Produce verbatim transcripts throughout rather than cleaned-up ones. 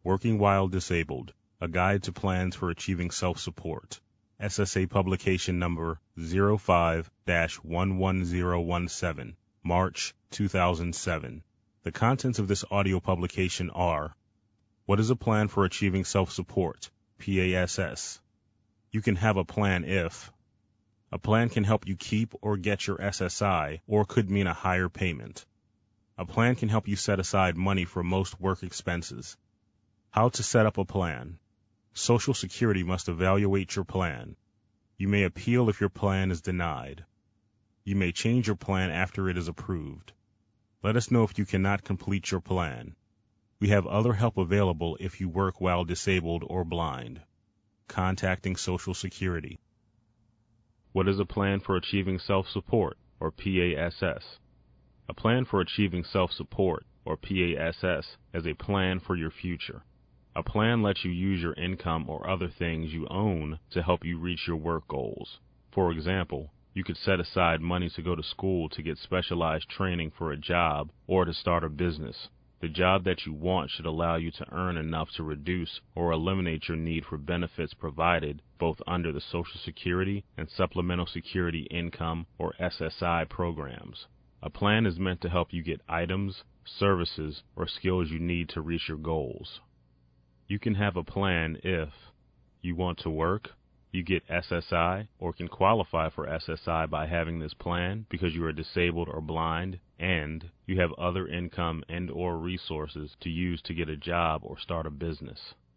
Working While Disabled, A Guide to Plans for Achieving Self-Support. S S A Publication Number zero five dash one one zero one seven, March two thousand seven. The contents of this audio publication are: What is a plan for achieving self-support? P A S S. You can have a plan if a plan can help you keep or get your S S I, or could mean a higher payment. A plan can help you set aside money for most work expenses. How to set up a plan. Social Security must evaluate your plan. You may appeal if your plan is denied. You may change your plan after it is approved. Let us know if you cannot complete your plan. We have other help available if you work while disabled or blind. Contacting Social Security. What is a plan for achieving self-support, or P A S S? A plan for achieving self-support, or P A S S, is a plan for your future. A plan lets you use your income or other things you own to help you reach your work goals. For example, you could set aside money to go to school to get specialized training for a job or to start a business. The job that you want should allow you to earn enough to reduce or eliminate your need for benefits provided both under the Social Security and Supplemental Security Income or S S I programs. A plan is meant to help you get items, services, or skills you need to reach your goals. You can have a plan if you want to work, you get S S I, or can qualify for S S I by having this plan because you are disabled or blind, and you have other income and or resources to use to get a job or start a business.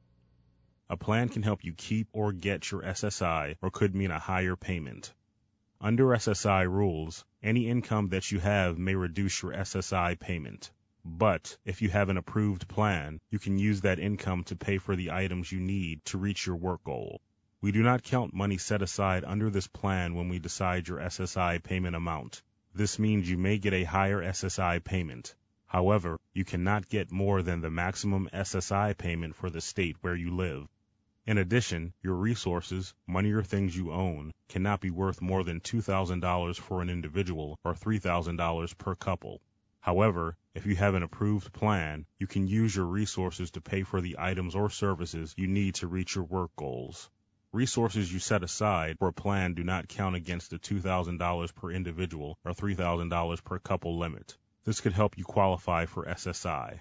A plan can help you keep or get your S S I, or could mean a higher payment. Under S S I rules, any income that you have may reduce your S S I payment. But if you have an approved plan, you can use that income to pay for the items you need to reach your work goal. We do not count money set aside under this plan when we decide your S S I payment amount. This means you may get a higher S S I payment. However, you cannot get more than the maximum S S I payment for the state where you live. In addition, your resources, money or things you own, cannot be worth more than two thousand dollars for an individual or three thousand dollars per couple. However, if you have an approved plan, you can use your resources to pay for the items or services you need to reach your work goals. Resources you set aside for a plan do not count against the two thousand dollars per individual or three thousand dollars per couple limit. This could help you qualify for S S I.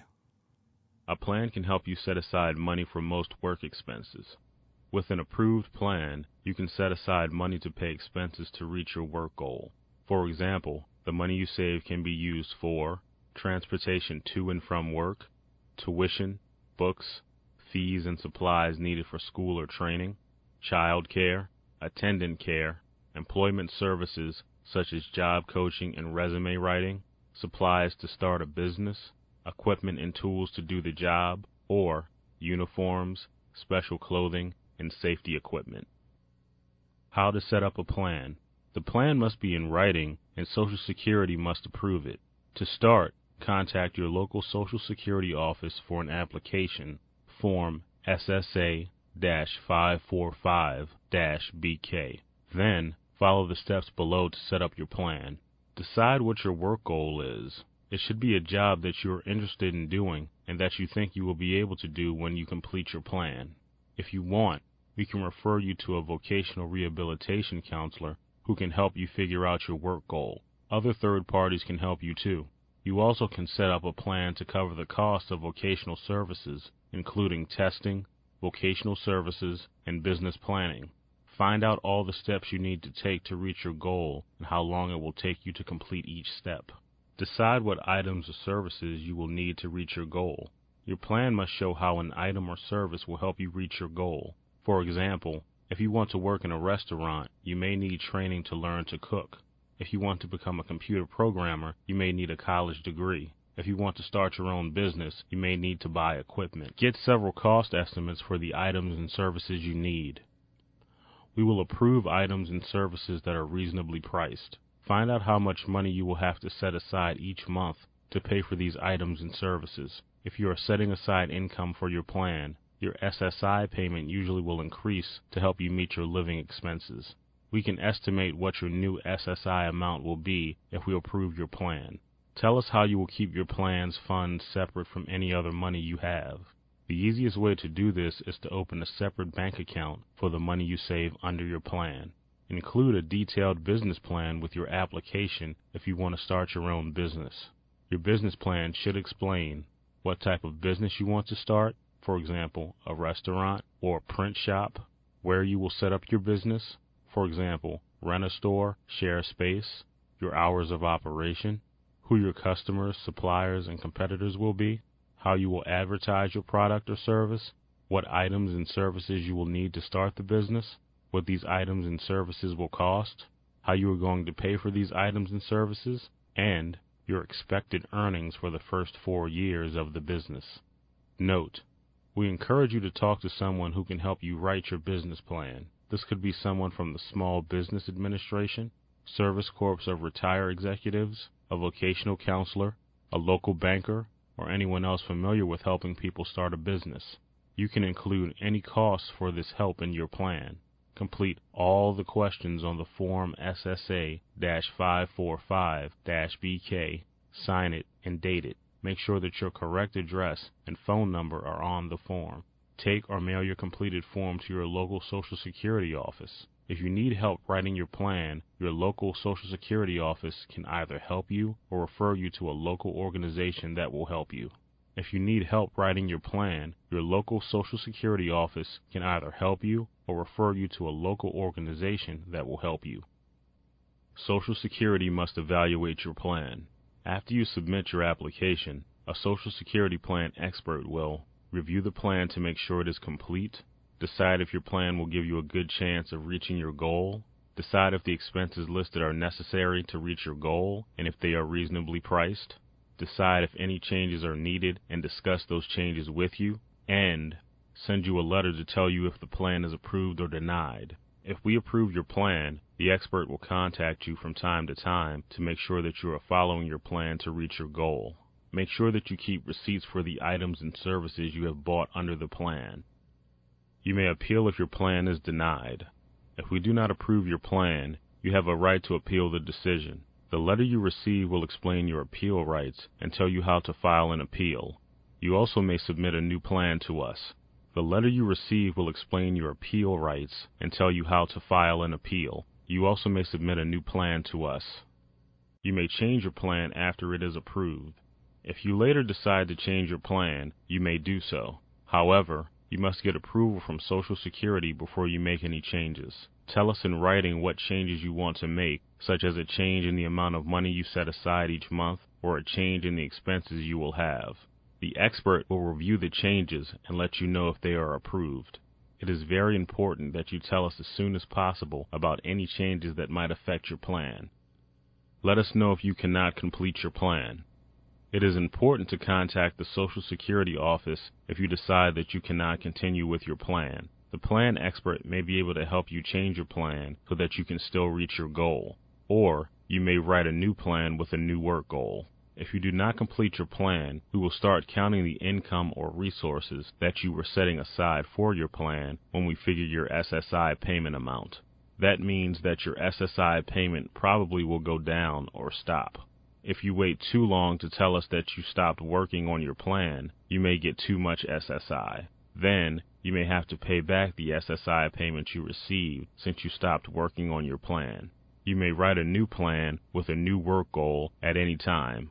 A plan can help you set aside money for most work expenses. With an approved plan, you can set aside money to pay expenses to reach your work goal. For example, the money you save can be used for transportation to and from work, tuition, books, fees and supplies needed for school or training, child care, attendant care, employment services such as job coaching and resume writing, supplies to start a business, equipment and tools to do the job, or uniforms, special clothing, and safety equipment. How to set up a plan. The plan must be in writing, and Social Security must approve it. To start, contact your local Social Security office for an application, Form S S A five forty-five B K. Then, follow the steps below to set up your plan. Decide what your work goal is. It should be a job that you are interested in doing and that you think you will be able to do when you complete your plan. If you want, we can refer you to a vocational rehabilitation counselor who can help you figure out your work goal. Other third parties can help you too. You also can set up a plan to cover the cost of vocational services, including testing, vocational services, and business planning. Find out all the steps you need to take to reach your goal and how long it will take you to complete each step. Decide what items or services you will need to reach your goal. Your plan must show how an item or service will help you reach your goal. For example, if you want to work in a restaurant, you may need training to learn to cook. If you want to become a computer programmer, you may need a college degree. If you want to start your own business, you may need to buy equipment. Get several cost estimates for the items and services you need. We will approve items and services that are reasonably priced. Find out how much money you will have to set aside each month to pay for these items and services. If you are setting aside income for your plan, your S S I payment usually will increase to help you meet your living expenses. We can estimate what your new S S I amount will be if we approve your plan. Tell us how you will keep your plan's funds separate from any other money you have. The easiest way to do this is to open a separate bank account for the money you save under your plan. Include a detailed business plan with your application if you want to start your own business. Your business plan should explain what type of business you want to start, for example, a restaurant or a print shop, where you will set up your business, for example, rent a store, share space, your hours of operation, who your customers, suppliers, and competitors will be, how you will advertise your product or service, what items and services you will need to start the business, what these items and services will cost, how you are going to pay for these items and services, and your expected earnings for the first four years of the business. Note: we encourage you to talk to someone who can help you write your business plan. This could be someone from the Small Business Administration, Service Corps of Retired Executives, a vocational counselor, a local banker, or anyone else familiar with helping people start a business. You can include any costs for this help in your plan. Complete all the questions on the Form S S A five forty-five B K, sign it, and date it. Make sure that your correct address and phone number are on the form. Take or mail your completed form to your local Social Security office. If you need help writing your plan, your local Social Security office can either help you or refer you to a local organization that will help you. If you need help writing your plan, your local Social Security office can either help you or refer you to a local organization that will help you. Social Security must evaluate your plan. After you submit your application, a Social Security plan expert will review the plan to make sure it is complete, decide if your plan will give you a good chance of reaching your goal, decide if the expenses listed are necessary to reach your goal and if they are reasonably priced, decide if any changes are needed and discuss those changes with you, and send you a letter to tell you if the plan is approved or denied. If we approve your plan, the expert will contact you from time to time to make sure that you are following your plan to reach your goal. Make sure that you keep receipts for the items and services you have bought under the plan. You may appeal if your plan is denied. If we do not approve your plan, you have a right to appeal the decision. The letter you receive will explain your appeal rights and tell you how to file an appeal. You also may submit a new plan to us. The letter you receive will explain your appeal rights and tell you how to file an appeal. You also may submit a new plan to us. You may change your plan after it is approved. If you later decide to change your plan, you may do so. However, you must get approval from Social Security before you make any changes. Tell us in writing what changes you want to make, such as a change in the amount of money you set aside each month or a change in the expenses you will have. The expert will review the changes and let you know if they are approved. It is very important that you tell us as soon as possible about any changes that might affect your plan. Let us know if you cannot complete your plan. It is important to contact the Social Security office if you decide that you cannot continue with your plan. The plan expert may be able to help you change your plan so that you can still reach your goal, or you may write a new plan with a new work goal. If you do not complete your plan, we will start counting the income or resources that you were setting aside for your plan when we figure your S S I payment amount. That means that your S S I payment probably will go down or stop. If you wait too long to tell us that you stopped working on your plan, you may get too much S S I. Then, you may have to pay back the S S I payment you received since you stopped working on your plan. You may write a new plan with a new work goal at any time.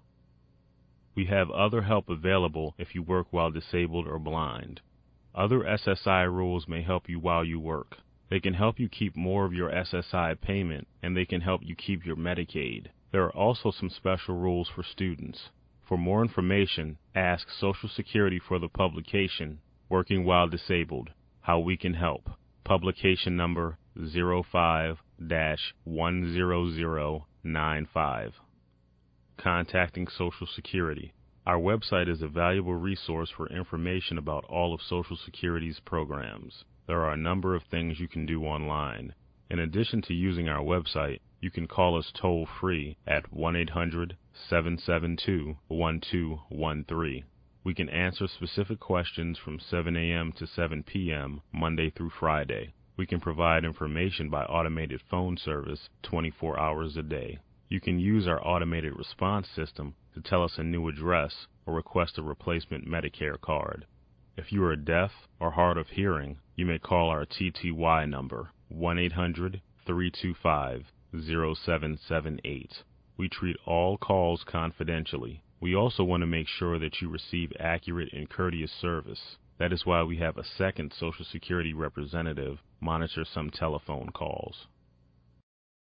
We have other help available if you work while disabled or blind. Other S S I rules may help you while you work. They can help you keep more of your S S I payment, and they can help you keep your Medicaid. There are also some special rules for students. For more information, ask Social Security for the publication, Working While Disabled, How We Can Help, publication number zero five dash one zero zero nine five. Contacting Social Security. Our website is a valuable resource for information about all of Social Security's programs. There are a number of things you can do online. In addition to using our website, you can call us toll-free at one eight hundred seven seven two one two one three. We can answer specific questions from seven a.m. to seven p.m. Monday through Friday. We can provide information by automated phone service twenty-four hours a day. You can use our automated response system to tell us a new address or request a replacement Medicare card. If you are deaf or hard of hearing, you may call our T T Y number, one eight hundred, three two five, zero seven seven eight. We treat all calls confidentially. We also want to make sure that you receive accurate and courteous service. That is why we have a second Social Security representative monitor some telephone calls.